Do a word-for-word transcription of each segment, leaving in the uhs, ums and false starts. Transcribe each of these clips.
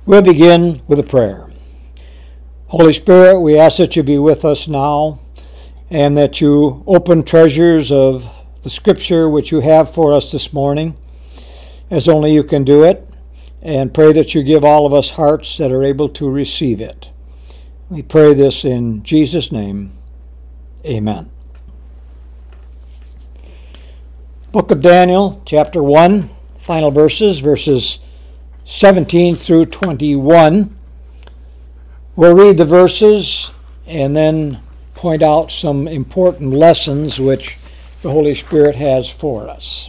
We'll begin with a prayer. Holy Spirit, we ask that you be with us now and that you open treasures of the Scripture which you have for us this morning, as only you can do it, and pray that you give all of us hearts that are able to receive it. We pray this in Jesus' name. Amen. Book of Daniel, chapter one, final verses, verses seventeen through twenty-one. We'll read the verses and then point out some important lessons which the Holy Spirit has for us.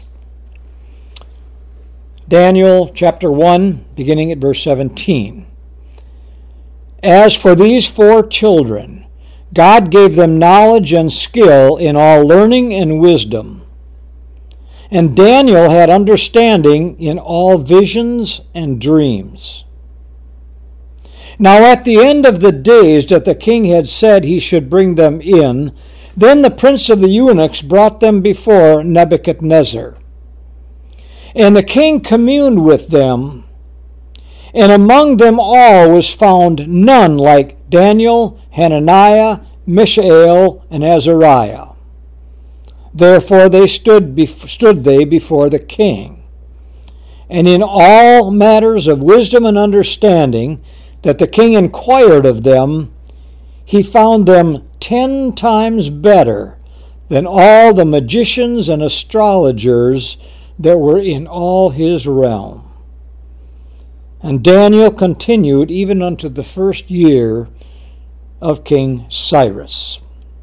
Daniel chapter one, beginning at verse seventeen. As for these four children, God gave them knowledge and skill in all learning and wisdom. And Daniel had understanding in all visions and dreams. Now at the end of the days that the king had said he should bring them in, then the prince of the eunuchs brought them before Nebuchadnezzar. And the king communed with them, and among them all was found none like Daniel, Hananiah, Mishael, and Azariah. Therefore they stood, bef- stood they before the king. And in all matters of wisdom and understanding that the king inquired of them, he found them ten times better than all the magicians and astrologers that were in all his realm. And Daniel continued even unto the first year of King Cyrus.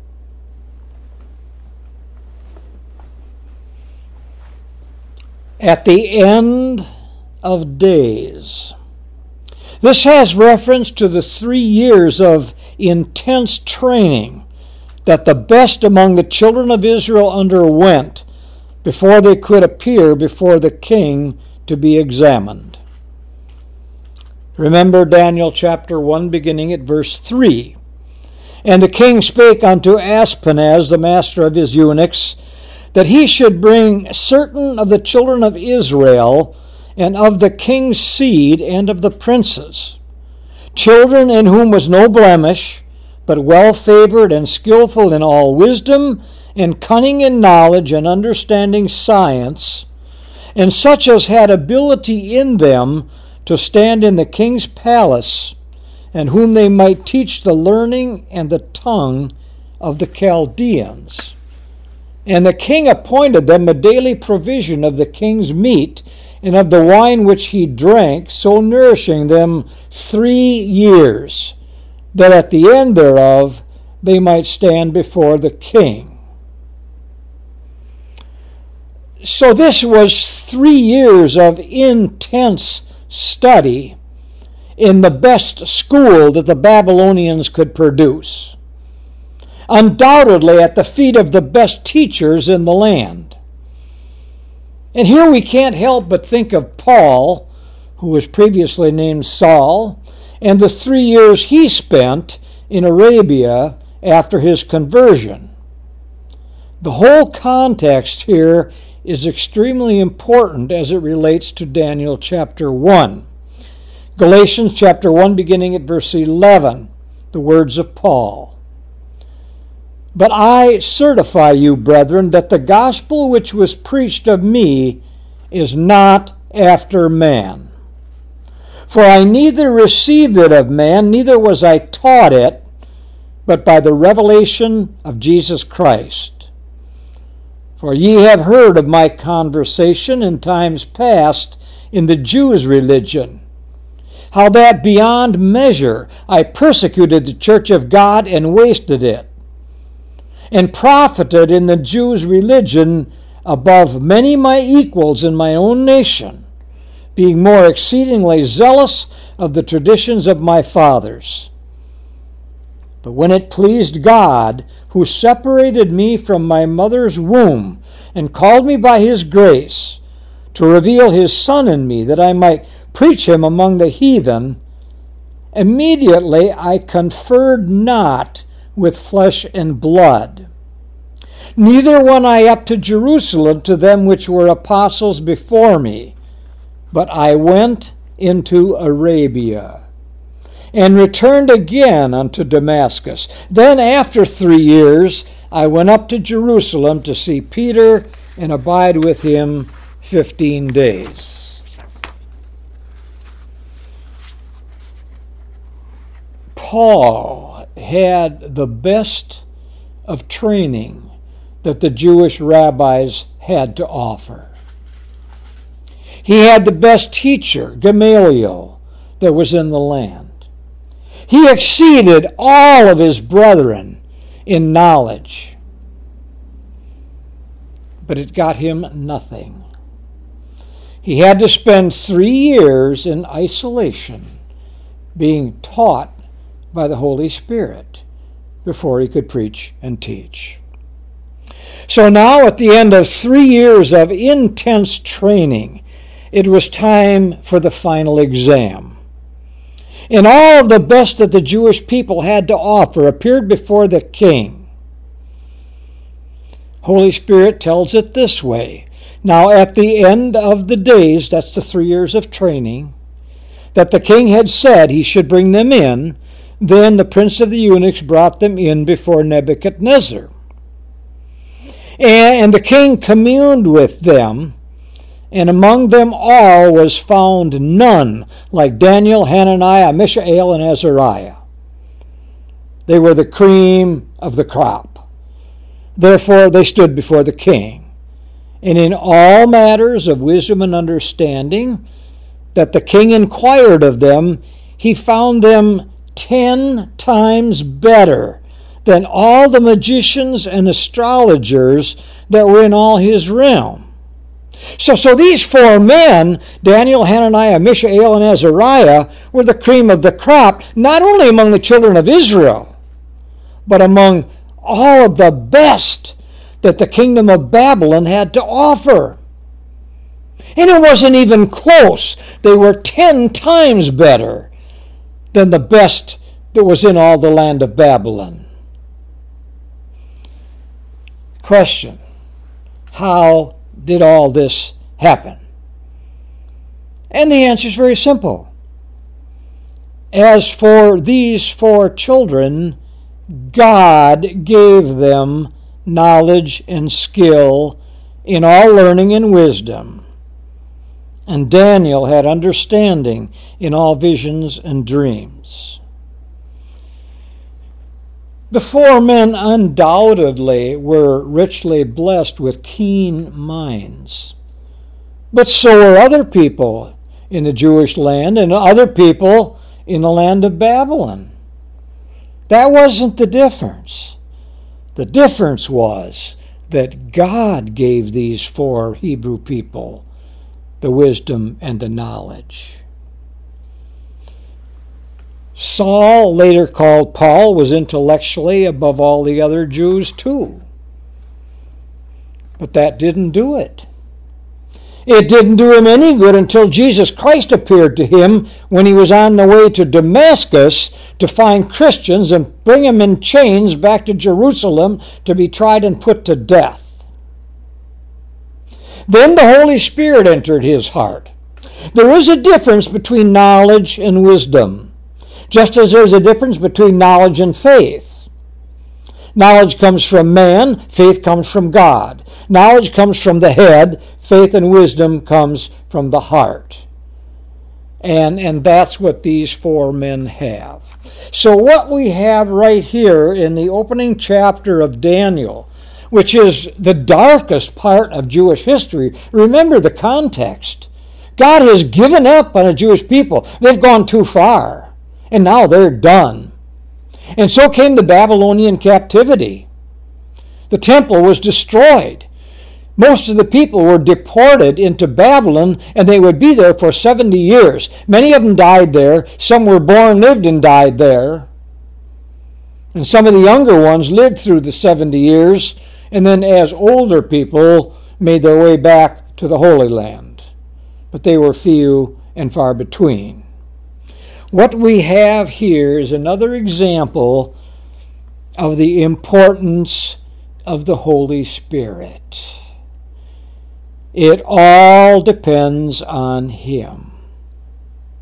At the end of days. This has reference to the three years of intense training that the best among the children of Israel underwent before they could appear before the king to be examined. Remember Daniel chapter one, beginning at verse three. And the king spake unto Aspenaz, the master of his eunuchs, that he should bring certain of the children of Israel, and of the king's seed, and of the princes, children in whom was no blemish, but well-favored and skillful in all wisdom, and cunning in knowledge, and understanding science, and such as had ability in them to stand in the king's palace, and whom they might teach the learning and the tongue of the Chaldeans. And the king appointed them a daily provision of the king's meat and of the wine which he drank, so nourishing them three years, that at the end thereof they might stand before the king. So this was three years of intense study in the best school that the Babylonians could produce. Undoubtedly at the feet of the best teachers in the land. And here we can't help but think of Paul, who was previously named Saul, and the three years he spent in Arabia after his conversion. The whole context here is extremely important as it relates to Daniel chapter one. Galatians chapter one, beginning at verse eleven, the words of Paul. But I certify you, brethren, that the gospel which was preached of me is not after man. For I neither received it of man, neither was I taught it, but by the revelation of Jesus Christ. For ye have heard of my conversation in times past in the Jews' religion, how that beyond measure I persecuted the church of God and wasted it, and profited in the Jews' religion above many my equals in my own nation, being more exceedingly zealous of the traditions of my fathers. But when it pleased God, who separated me from my mother's womb, and called me by his grace, to reveal his Son in me, that I might preach him among the heathen, immediately I conferred not with flesh and blood. Neither went I up to Jerusalem to them which were apostles before me, but I went into Arabia, and returned again unto Damascus. Then after three years I went up to Jerusalem to see Peter and abide with him fifteen days. Paul had the best of training that the Jewish rabbis had to offer. He had the best teacher, Gamaliel, that was in the land. He exceeded all of his brethren in knowledge, but it got him nothing. He had to spend three years in isolation, being taught by the Holy Spirit before he could preach and teach. So now, at the end of three years of intense training, it was time for the final exam. And all of the best that the Jewish people had to offer appeared before the king. Holy Spirit tells it this way. Now, at the end of the days, that's the three years of training, that the king had said he should bring them in, then the prince of the eunuchs brought them in before Nebuchadnezzar. And the king communed with them, and among them all was found none like Daniel, Hananiah, Mishael, and Azariah. They were the cream of the crop. Therefore they stood before the king. And in all matters of wisdom and understanding that the king inquired of them, he found them ten times better than all the magicians and astrologers that were in all his realm. So, so these four men, Daniel, Hananiah, Mishael, and Azariah, were the cream of the crop, not only among the children of Israel, but among all of the best that the kingdom of Babylon had to offer. And it wasn't even close. They were ten times better than the best that was in all the land of Babylon. Question: how did all this happen? And the answer is very simple. As for these four children, God gave them knowledge and skill in all learning and wisdom. And Daniel had understanding in all visions and dreams. The four men undoubtedly were richly blessed with keen minds. But so were other people in the Jewish land and other people in the land of Babylon. That wasn't the difference. The difference was that God gave these four Hebrew people the wisdom and the knowledge. Saul, later called Paul, was intellectually above all the other Jews too. But that didn't do it. It didn't do him any good until Jesus Christ appeared to him when he was on the way to Damascus to find Christians and bring them in chains back to Jerusalem to be tried and put to death. Then the Holy Spirit entered his heart. There is a difference between knowledge and wisdom, just as there's a difference between knowledge and faith. Knowledge comes from man, faith comes from God. Knowledge comes from the head, faith and wisdom comes from the heart. And, and that's what these four men have. So what we have right here in the opening chapter of Daniel, which is the darkest part of Jewish history, remember the context. God has given up on the Jewish people. They've gone too far. And now they're done. And so came the Babylonian captivity. The temple was destroyed. Most of the people were deported into Babylon, and they would be there for seventy years. Many of them died there. Some were born, lived, and died there. And some of the younger ones lived through the seventy years, and then as older people made their way back to the Holy Land. But they were few and far between. What we have here is another example of the importance of the Holy Spirit. It all depends on Him.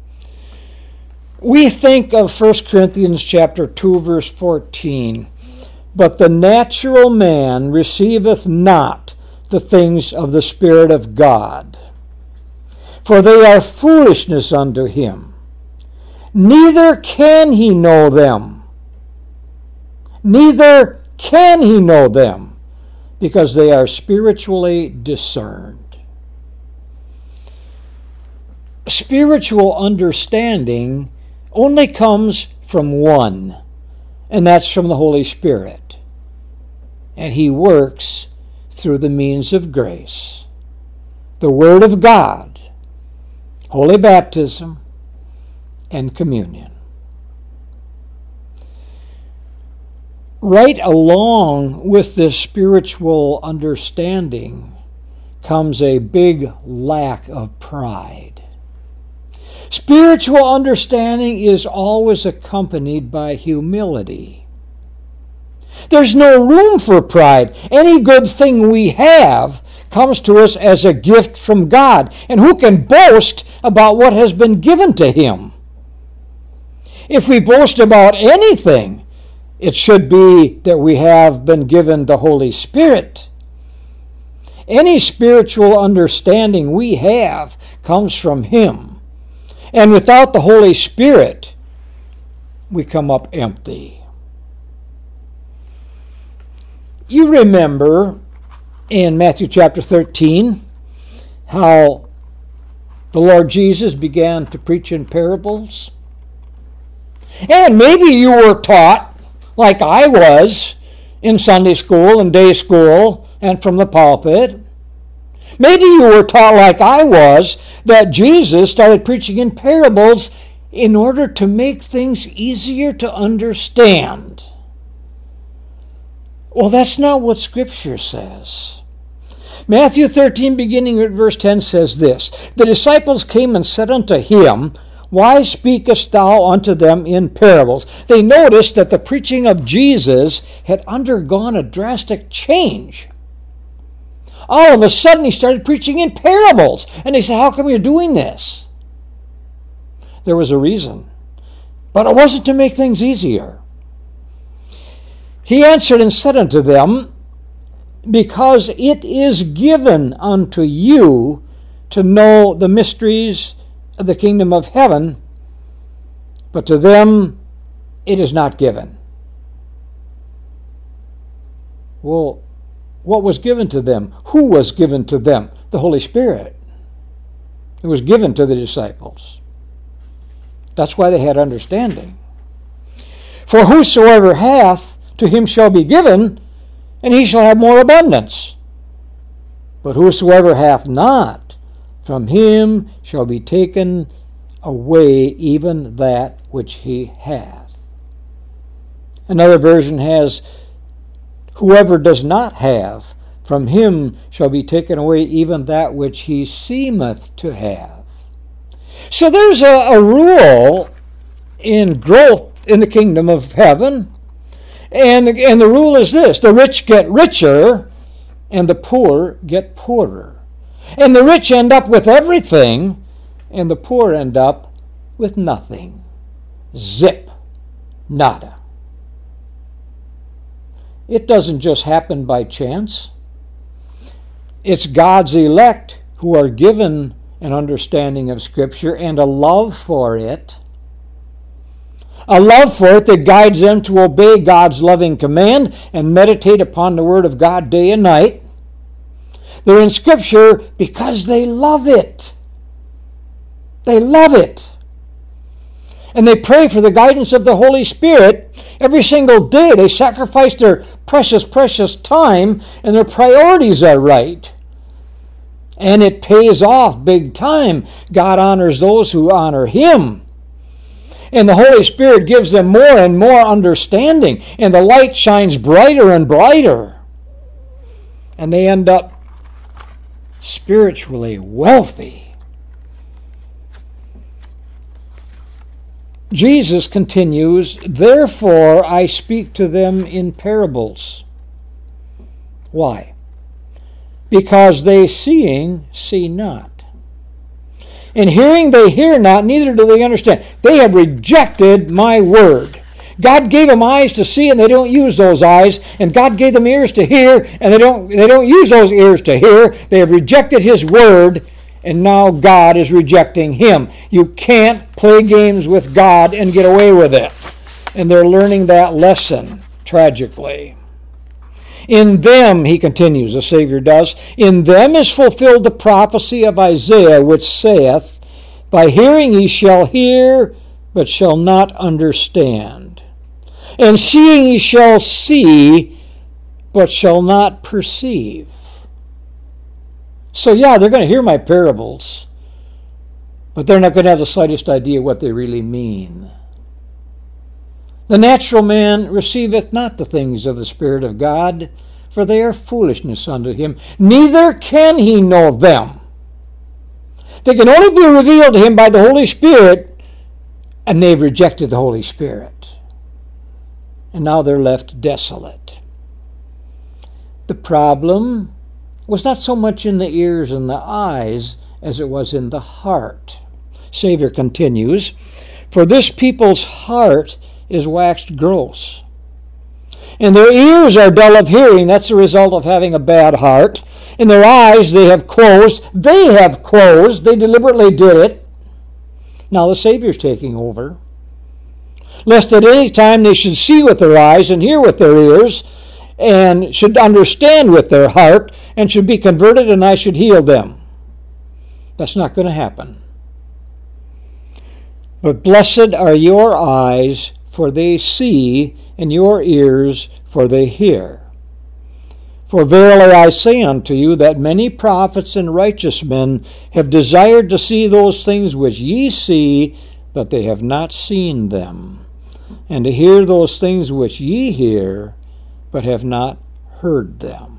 We think of First Corinthians chapter two, verse fourteen. But the natural man receiveth not the things of the Spirit of God, for they are foolishness unto him. Neither can he know them. Neither can he know them, because they are spiritually discerned. Spiritual understanding only comes from one, and that's from the Holy Spirit. And he works through the means of grace, the Word of God, holy baptism, and communion. Right along with this spiritual understanding comes a big lack of pride. Spiritual understanding is always accompanied by humility. There's no room for pride. Any good thing we have comes to us as a gift from God. And who can boast about what has been given to him? If we boast about anything, it should be that we have been given the Holy Spirit. Any spiritual understanding we have comes from him. And without the Holy Spirit, we come up empty. You remember in Matthew chapter thirteen how the Lord Jesus began to preach in parables? And maybe you were taught, like I was, in Sunday school and day school and from the pulpit. Maybe you were taught, like I was, that Jesus started preaching in parables in order to make things easier to understand. Well, that's not what Scripture says. Matthew thirteen, beginning at verse ten, says this: The disciples came and said unto him, Why speakest thou unto them in parables? They noticed that the preaching of Jesus had undergone a drastic change. All of a sudden he started preaching in parables. And they said, how come you're doing this? There was a reason. But it wasn't to make things easier. He answered and said unto them, Because it is given unto you to know the mysteries of the kingdom of heaven, but to them it is not given. Well, what was given to them? Who was given to them? The Holy Spirit. It was given to the disciples. That's why they had understanding. For whosoever hath, to him shall be given, and he shall have more abundance. But whosoever hath not, from him shall be taken away even that which he hath. Another version has, Whoever does not have, from him shall be taken away even that which he seemeth to have. So there's a, a rule in growth in the kingdom of heaven. And, and the rule is this: the rich get richer and the poor get poorer. And the rich end up with everything and the poor end up with nothing. Zip. Nada. It doesn't just happen by chance. It's God's elect who are given an understanding of Scripture and a love for it. A love for it that guides them to obey God's loving command and meditate upon the Word of God day and night. They're in Scripture because they love it. They love it. And they pray for the guidance of the Holy Spirit every single day. They sacrifice their precious, precious time, and their priorities are right. And it pays off big time. God honors those who honor Him. And the Holy Spirit gives them more and more understanding, and the light shines brighter and brighter. And they end up spiritually wealthy. Jesus continues, Therefore I speak to them in parables. Why? Because they seeing see not, In hearing they hear not, neither do they understand. They have rejected my word. God gave them eyes to see, and they don't use those eyes. And God gave them ears to hear, and they don't, they don't use those ears to hear. They have rejected his word, and now God is rejecting him. You can't play games with God and get away with it. And they're learning that lesson, tragically. In them, he continues, the Savior does, in them is fulfilled the prophecy of Isaiah, which saith, by hearing ye shall hear, but shall not understand. And seeing ye shall see, but shall not perceive. So yeah, they're going to hear my parables, but they're not going to have the slightest idea what they really mean. The natural man receiveth not the things of the Spirit of God, for they are foolishness unto him. Neither can he know them. They can only be revealed to him by the Holy Spirit, and they've rejected the Holy Spirit. And now they're left desolate. The problem was not so much in the ears and the eyes as it was in the heart. Savior continues, for this people's heart is waxed gross, and their ears are dull of hearing. That's the result of having a bad heart. And their eyes they have closed. They have closed. They deliberately did it. Now the Savior's taking over. Lest at any time they should see with their eyes and hear with their ears, and should understand with their heart, and should be converted, and I should heal them. That's not going to happen. But blessed are your eyes, for they see, and your ears, for they hear. For verily I say unto you, that many prophets and righteous men have desired to see those things which ye see, but they have not seen them, and to hear those things which ye hear, but have not heard them.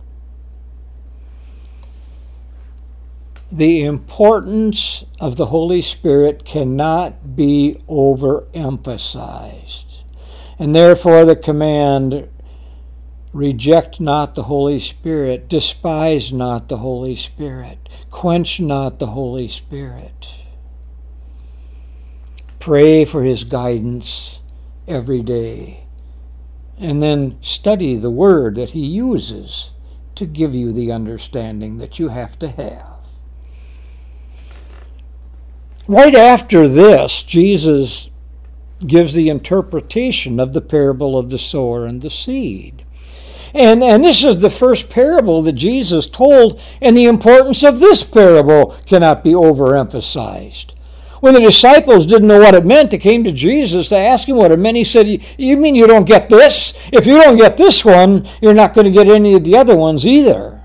The importance of the Holy Spirit cannot be overemphasized. And therefore the command, reject not the Holy Spirit, despise not the Holy Spirit, quench not the Holy Spirit. Pray for his guidance every day. And then study the word that he uses to give you the understanding that you have to have. Right after this, Jesus gives the interpretation of the parable of the sower and the seed. And, and this is the first parable that Jesus told, and the importance of this parable cannot be overemphasized. When the disciples didn't know what it meant, they came to Jesus to ask him what it meant. He said, you mean you don't get this? If you don't get this one, you're not going to get any of the other ones either.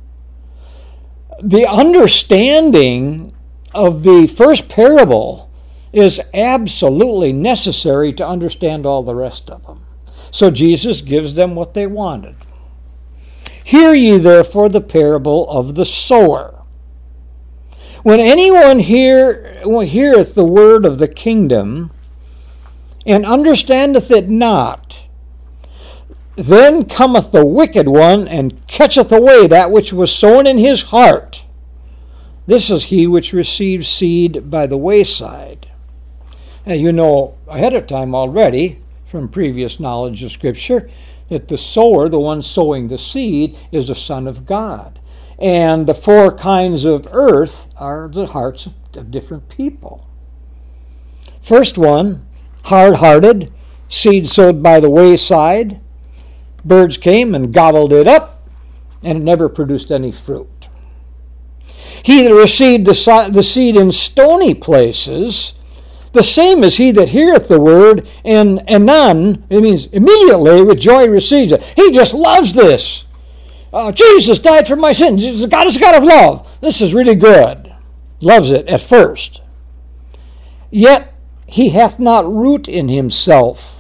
The understanding of the first parable is absolutely necessary to understand all the rest of them. So Jesus gives them what they wanted. Hear ye therefore the parable of the sower. When anyone hear, heareth the word of the kingdom, and understandeth it not, then cometh the wicked one, and catcheth away that which was sown in his heart. This is he which receives seed by the wayside. Now you know ahead of time already, from previous knowledge of Scripture, that the sower, the one sowing the seed, is the Son of God. And the four kinds of earth are the hearts of different people. First one, hard-hearted, seed sowed by the wayside. Birds came and gobbled it up, and it never produced any fruit. He that received the, the seed in stony places, the same is he that heareth the word, and anon, it means immediately with joy receives it. He just loves this. Uh, Jesus died for my sins. God is a God of love. This is really good. Loves it at first. Yet he hath not root in himself,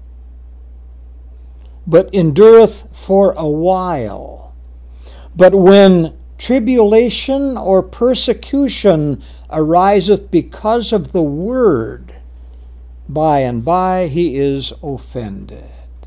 but endureth for a while. But when tribulation or persecution ariseth because of the word, by and by he is offended.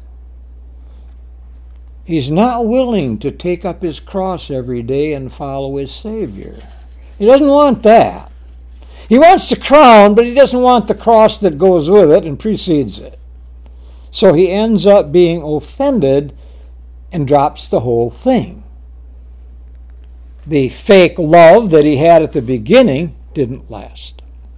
He's not willing to take up his cross every day and follow his Savior. He doesn't want that. He wants the crown, but he doesn't want the cross that goes with it and precedes it. So he ends up being offended and drops the whole thing. The fake love that he had at the beginning didn't last.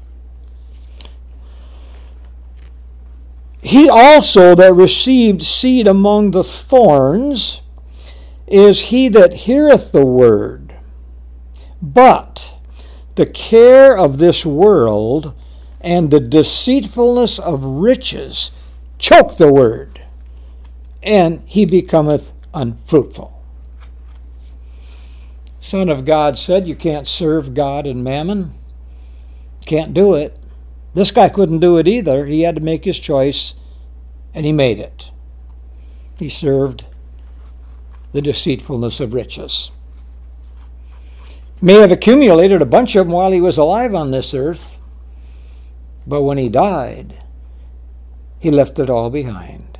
He also that received seed among the thorns is he that heareth the word, but the care of this world and the deceitfulness of riches choke the word, and he becometh unfruitful. Son of God said, you can't serve God and mammon. Can't do it. This guy couldn't do it either. He had to make his choice, and he made it. He served the deceitfulness of riches. May have accumulated a bunch of them while he was alive on this earth, but when he died, he left it all behind.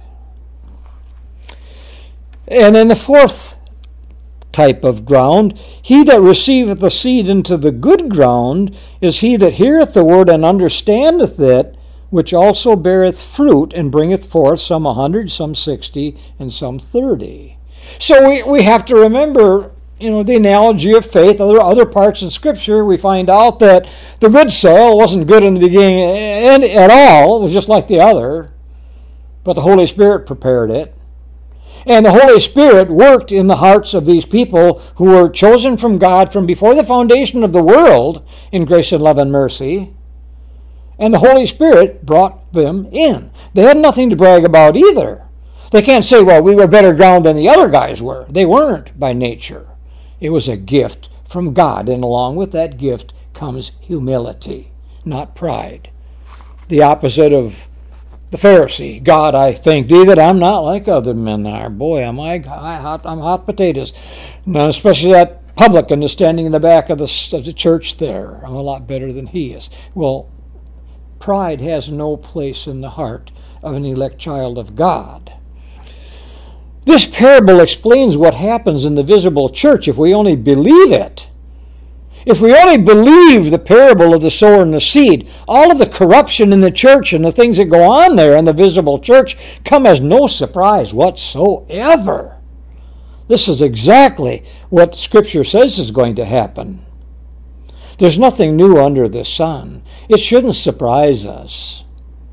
And then the fourth type of ground, he that receiveth the seed into the good ground is he that heareth the word and understandeth it, which also beareth fruit and bringeth forth some a hundred, some sixty, and some thirty. So we, we have to remember, you know, the analogy of faith. Other other parts in Scripture, we find out that the good soil wasn't good in the beginning at all. It was just like the other, but the Holy Spirit prepared it. And the Holy Spirit worked in the hearts of these people who were chosen from God from before the foundation of the world in grace and love and mercy. And the Holy Spirit brought them in. They had nothing to brag about either. They can't say, well, we were better ground than the other guys were. They weren't by nature. It was a gift from God, and along with that gift comes humility, not pride. The opposite of the Pharisee. God, I thank thee that I'm not like other men are. Boy, am I hot, I'm hot potatoes. Now, especially that publican is standing in the back of the, of the church there. I'm a lot better than he is. Well, pride has no place in the heart of an elect child of God. This parable explains what happens in the visible church if we only believe it. If we only believe the parable of the sower and the seed, all of the corruption in the church and the things that go on there in the visible church come as no surprise whatsoever. This is exactly what Scripture says is going to happen. There's nothing new under the sun. It shouldn't surprise us.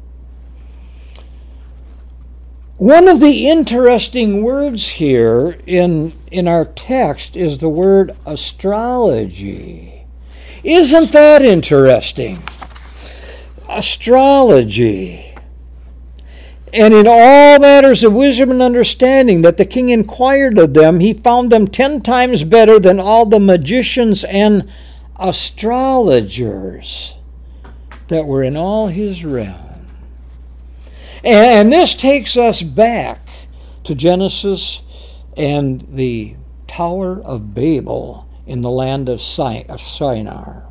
One of the interesting words here in, in our text is the word astrology. Isn't that interesting? Astrology. And in all matters of wisdom and understanding that the king inquired of them, he found them ten times better than all the magicians and astrologers that were in all his realm. And this takes us back to Genesis and the Tower of Babel in the land of Shinar.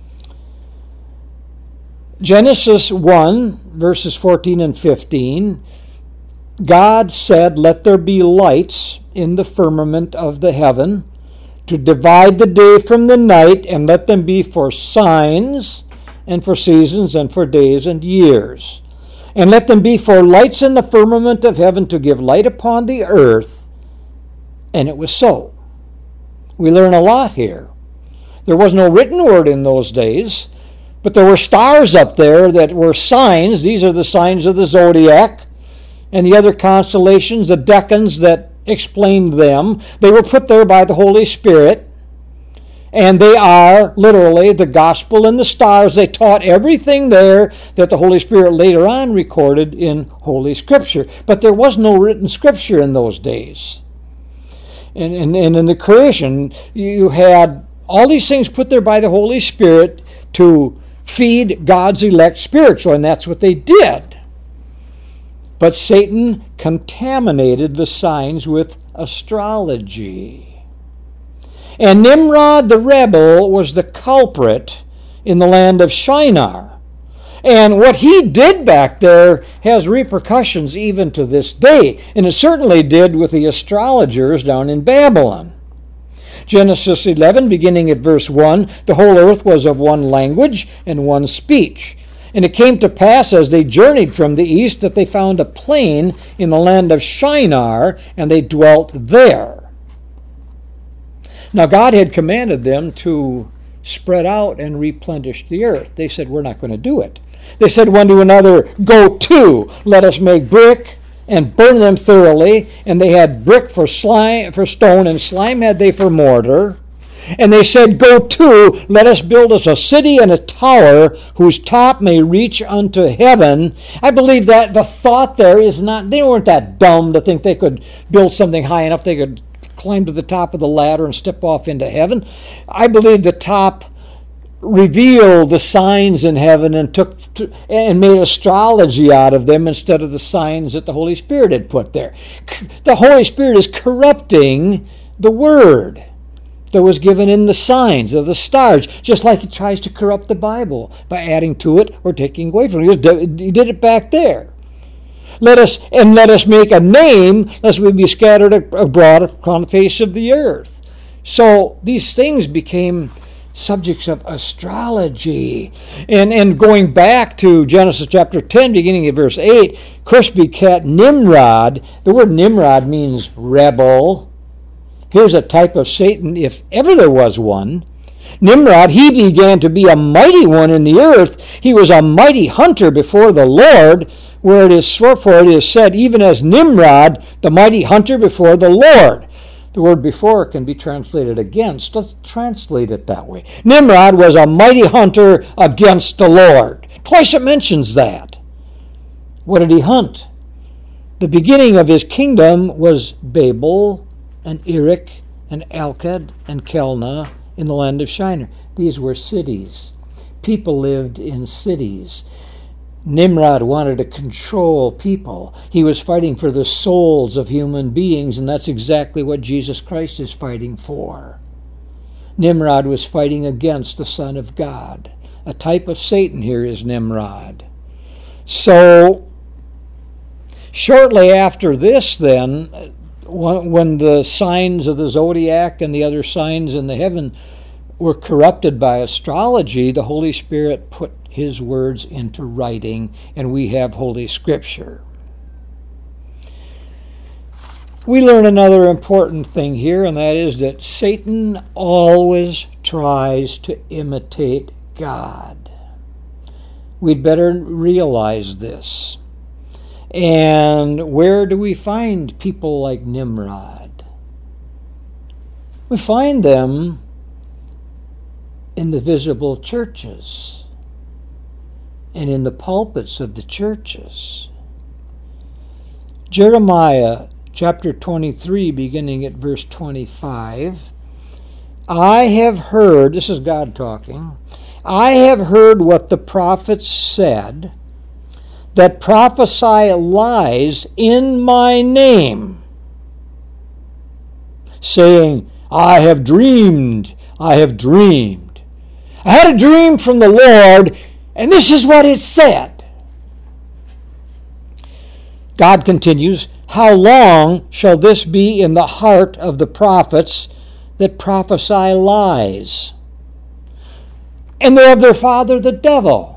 Genesis one, verses fourteen and fifteen, God said, "Let there be lights in the firmament of the heaven, to divide the day from the night, and let them be for signs, and for seasons, and for days and years. And let them be for lights in the firmament of heaven to give light upon the earth." And it was so. We learn a lot here. There was no written word in those days, but there were stars up there that were signs. These are the signs of the zodiac and the other constellations, the decans that explained them. They were put there by the Holy Spirit. And they are literally the gospel and the stars. They taught everything there that the Holy Spirit later on recorded in Holy Scripture. But there was no written Scripture in those days. And, and, and in the creation, you had all these things put there by the Holy Spirit to feed God's elect spiritually, and that's what they did. But Satan contaminated the signs with astrology. And Nimrod the rebel was the culprit in the land of Shinar. And what he did back there has repercussions even to this day. And it certainly did with the astrologers down in Babylon. Genesis eleven, beginning at verse one, the whole earth was of one language and one speech. And it came to pass as they journeyed from the east that they found a plain in the land of Shinar, and they dwelt there. Now God had commanded them to spread out and replenish the earth. They said, we're not going to do it. They said one to another, go to, let us make brick and burn them thoroughly. And they had brick for slime, for stone, and slime had they for mortar. And they said, go to, let us build us a city and a tower whose top may reach unto heaven. I believe that the thought there is not, they weren't that dumb to think they could build something high enough they could climb to the top of the ladder and step off into heaven. I believe the top revealed the signs in heaven and took to, and made astrology out of them instead of the signs that the Holy Spirit had put there. The Holy Spirit is corrupting the word that was given in the signs of the stars, just like he tries to corrupt the Bible by adding to it or taking away from it. He did it back there. Let us and let us make a name, lest we be scattered abroad upon the face of the earth. So these things became subjects of astrology. And and going back to Genesis chapter ten, beginning at verse eight, cursed be cat Nimrod. The word Nimrod means rebel. Here's a type of Satan, if ever there was one. Nimrod, he began to be a mighty one in the earth. He was a mighty hunter before the Lord, where it is for it is said, even as Nimrod, the mighty hunter before the Lord. The word before can be translated against. Let's translate it that way. Nimrod was a mighty hunter against the Lord. Twice it mentions that. What did he hunt? The beginning of his kingdom was Babel and Erech and Akkad and Calneh in the land of Shinar. These were cities. People lived in cities. Nimrod wanted to control people. He was fighting for the souls of human beings, and that's exactly what Jesus Christ is fighting for. Nimrod was fighting against the Son of God. A type of Satan here is Nimrod. So, shortly after this then, when the signs of the zodiac and the other signs in the heaven were corrupted by astrology, the Holy Spirit put his words into writing, and we have Holy Scripture. We learn another important thing here, and that is that Satan always tries to imitate God. We'd better realize this. And where do we find people like Nimrod? We find them in the visible churches and in the pulpits of the churches. Jeremiah chapter twenty-three, beginning at verse twenty-five. I have heard, this is God talking, I have heard what the prophets said, that prophesy lies in my name, saying, I have dreamed, I have dreamed. I had a dream from the Lord, and this is what it said. God continues, how long shall this be in the heart of the prophets that prophesy lies? And they're of their father the devil.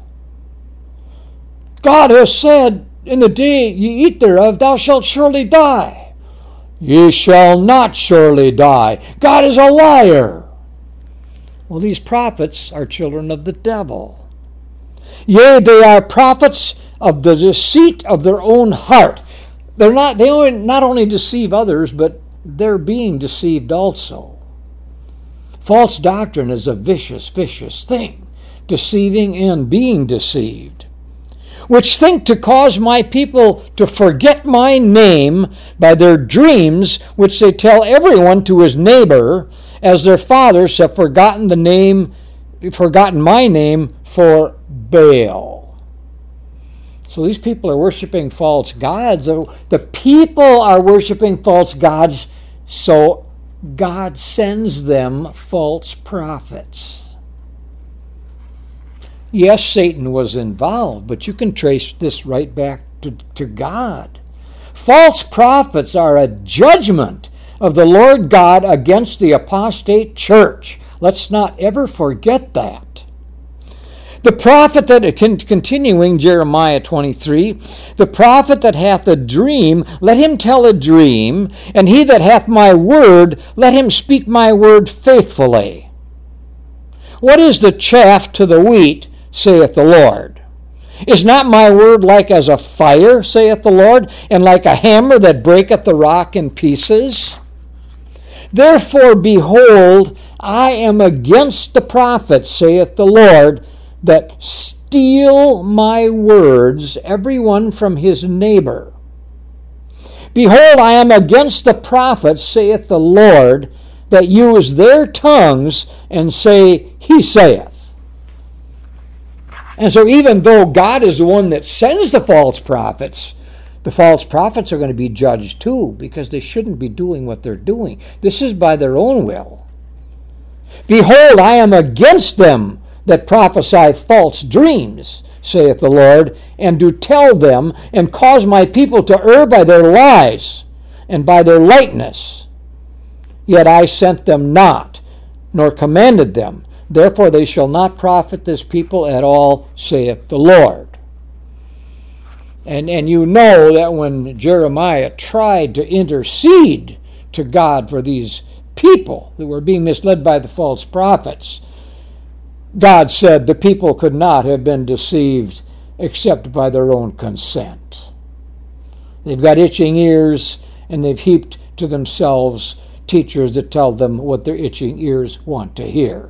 God has said, in the day ye eat thereof, thou shalt surely die. Ye shall not surely die. God is a liar. Well, these prophets are children of the devil. Yea, they are prophets of the deceit of their own heart. They're not, they only, not only deceive others, but they're being deceived also. False doctrine is a vicious, vicious thing, deceiving and being deceived, which think to cause my people to forget my name by their dreams, which they tell everyone to his neighbor, as their fathers have forgotten the name, forgotten my name for Baal. So these people are worshiping false gods. The people are worshiping false gods, so God sends them false prophets. Yes, Satan was involved, but you can trace this right back to, to God. False prophets are a judgment of the Lord God against the apostate church. Let's not ever forget that. The prophet that, continuing Jeremiah twenty-three, the prophet that hath a dream, let him tell a dream, and he that hath my word, let him speak my word faithfully. What is the chaff to the wheat, saith the Lord? Is not my word like as a fire, saith the Lord, and like a hammer that breaketh the rock in pieces? Therefore, behold, I am against the prophets, saith the Lord, that steal my words, every one from his neighbor. Behold, I am against the prophets, saith the Lord, that use their tongues and say, He saith. And so even though God is the one that sends the false prophets, the false prophets are going to be judged too, because they shouldn't be doing what they're doing. This is by their own will. Behold, I am against them that prophesy false dreams, saith the Lord, and do tell them, and cause my people to err by their lies, and by their lightness. Yet I sent them not, nor commanded them. Therefore they shall not profit this people at all, saith the Lord. And, and you know that when Jeremiah tried to intercede to God for these people that were being misled by the false prophets, God said the people could not have been deceived except by their own consent. They've got itching ears, and they've heaped to themselves teachers that tell them what their itching ears want to hear.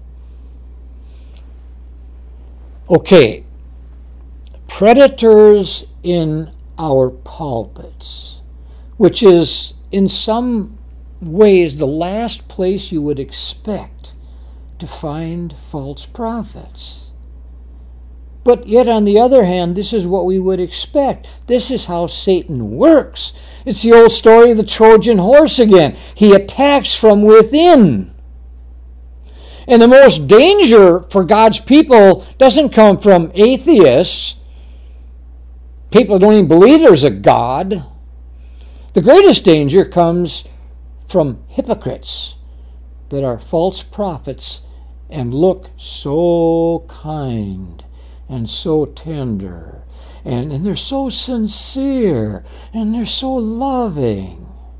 Okay, predators in our pulpits, which is in some ways the last place you would expect to find false prophets. But yet on the other hand, this is what we would expect. This is how Satan works. It's the old story of the Trojan horse again. He attacks from within. And the most danger for God's people doesn't come from atheists, people who don't even believe there's a God. The greatest danger comes from hypocrites that are false prophets and look so kind and so tender, and, and they're so sincere, and they're so loving.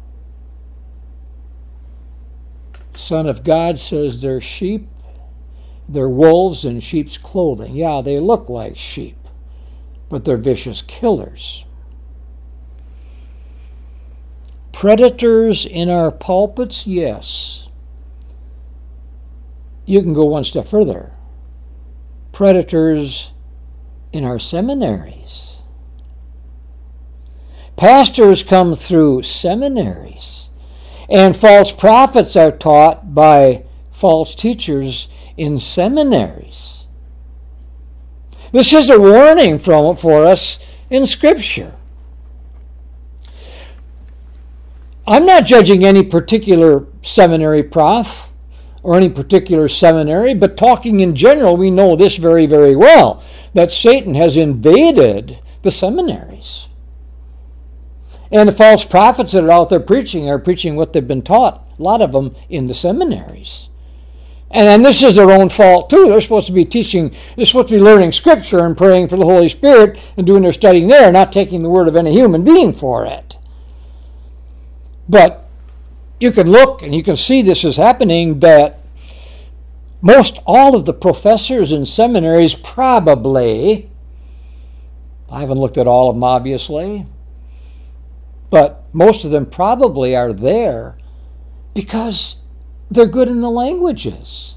Son of God says they're sheep, they're wolves in sheep's clothing. Yeah, they look like sheep, but they're vicious killers. Predators in our pulpits, yes. You can go one step further. Predators in our seminaries. Pastors come through seminaries. And false prophets are taught by false teachers in seminaries. This is a warning from, for us in Scripture. I'm not judging any particular seminary prof or any particular seminary, but talking in general, we know this very, very well, that Satan has invaded the seminaries. And the false prophets that are out there preaching are preaching what they've been taught, a lot of them in the seminaries. And, and this is their own fault too. They're supposed to be teaching, they're supposed to be learning Scripture and praying for the Holy Spirit and doing their studying there, not taking the word of any human being for it. But you can look and you can see this is happening, that most all of the professors in seminaries probably, I haven't looked at all of them obviously, but most of them probably are there because they're good in the languages.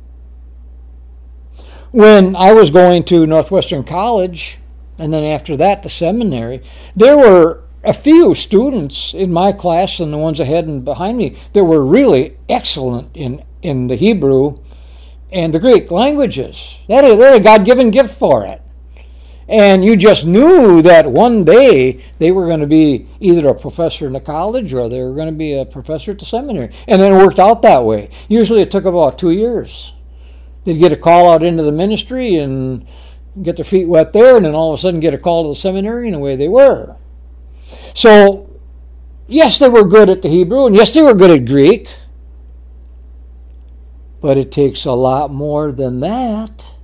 When I was going to Northwestern College, and then after that to seminary, there were a few students in my class and the ones ahead and behind me that were really excellent in, in the Hebrew and the Greek languages. They had a, they had a God-given gift for it. And you just knew that one day they were going to be either a professor in the college or they were going to be a professor at the seminary. And then it worked out that way. Usually it took about two years. They'd get a call out into the ministry and get their feet wet there, and then all of a sudden get a call to the seminary, and away they were. So yes, they were good at the Hebrew, and yes, they were good at Greek. But it takes a lot more than that.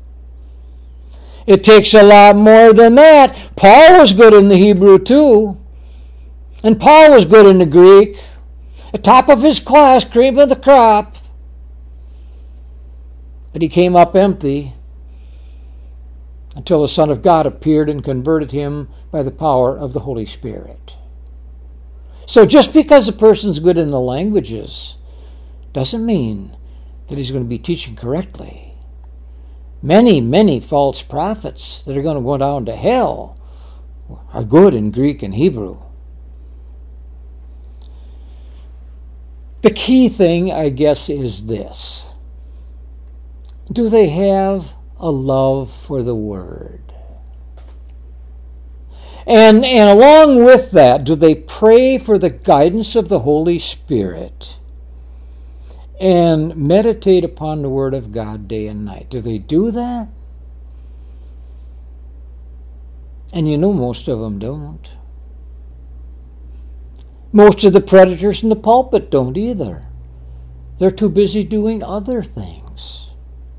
It takes a lot more than that. Paul was good in the Hebrew too. And Paul was good in the Greek. At top of his class, cream of the crop. But he came up empty until the Son of God appeared and converted him by the power of the Holy Spirit. So just because a person's good in the languages doesn't mean that he's going to be teaching correctly. Many, many false prophets that are going to go down to hell are good in Greek and Hebrew. The key thing, I guess, is this. Do they have a love for the Word? And, and along with that, do they pray for the guidance of the Holy Spirit and meditate upon the Word of God day and night? Do they do that? And you know most of them don't. Most of the predators in the pulpit don't either. They're too busy doing other things.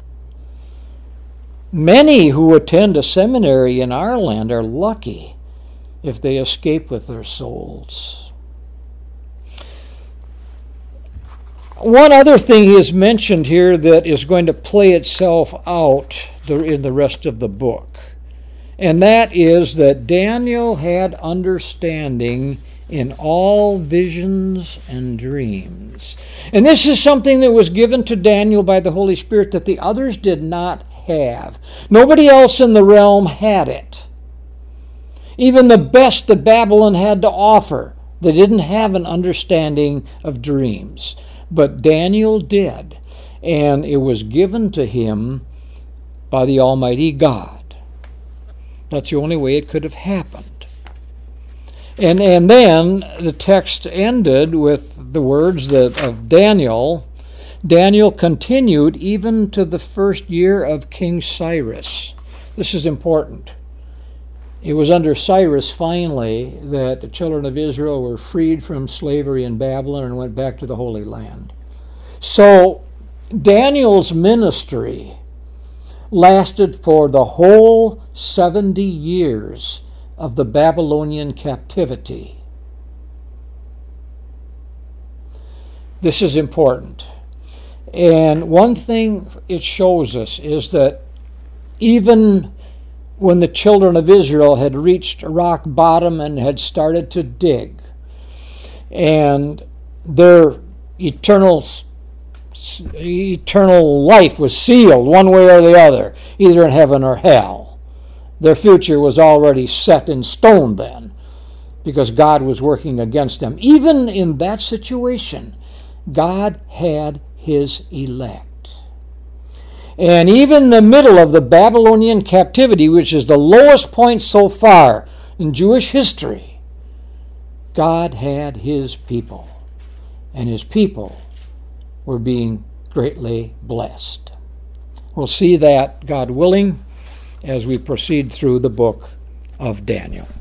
Many who attend a seminary in our land are lucky if they escape with their souls. One other thing is mentioned here that is going to play itself out in the rest of the book, and that is that Daniel had understanding in all visions and dreams. And this is something that was given to Daniel by the Holy Spirit that the others did not have. Nobody else in the realm had it. Even the best that Babylon had to offer, they didn't have an understanding of dreams. But Daniel did, and it was given to him by the Almighty God. That's the only way it could have happened. And and then the text ended with the words that of Daniel. Daniel continued even to the first year of King Cyrus. This is important. It was under Cyrus, finally, that the children of Israel were freed from slavery in Babylon and went back to the Holy Land. So Daniel's ministry lasted for the whole seventy years of the Babylonian captivity. This is important. And one thing it shows us is that even when the children of Israel had reached rock bottom and had started to dig, and their eternal eternal life was sealed one way or the other, either in heaven or hell. Their future was already set in stone then, because God was working against them. Even in that situation, God had his elect. And even in the middle of the Babylonian captivity, which is the lowest point so far in Jewish history, God had his people, and his people were being greatly blessed. We'll see that, God willing, as we proceed through the book of Daniel.